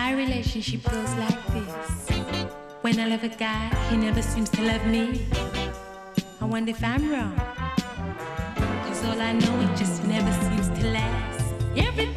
My relationship goes like this. When I love a guy, he never seems to love me. I wonder if I'm wrong, 'cause all I know, it just never seems to last. Every